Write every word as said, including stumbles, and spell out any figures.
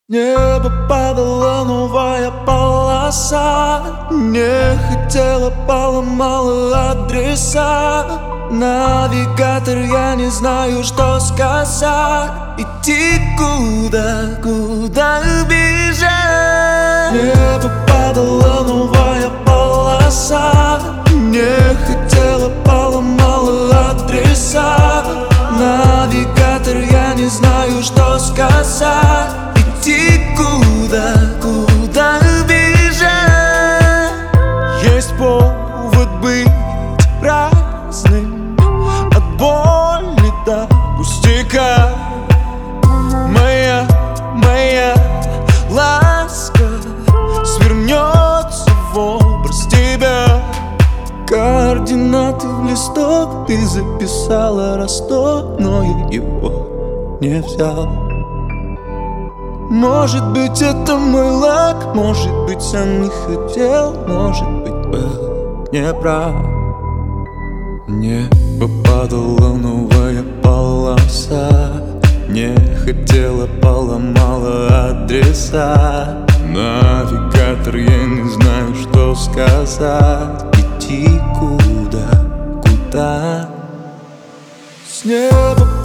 неба падала новая полоса. Не хотела, поломала адреса. Навигатор, я не знаю, что сказать. Идти куда, куда бежать? Небо падала новая полоса. Не хотела, поломала адреса. Навигатор, я не знаю, что сказать. Идти куда, куда бежать? Есть повод быть разным, от боли до пустяка. Моя, моя ласка свернется в образ тебя. Координаты в листок ты записала, Ростов, но я его не взял. Может быть, это мой лак, может быть, сам не хотел, может быть, был неправ. Небо падала новая полоса. Не хотела, поломала адреса. Навигатор, я не знаю, что сказать. Идти куда, куда? С неба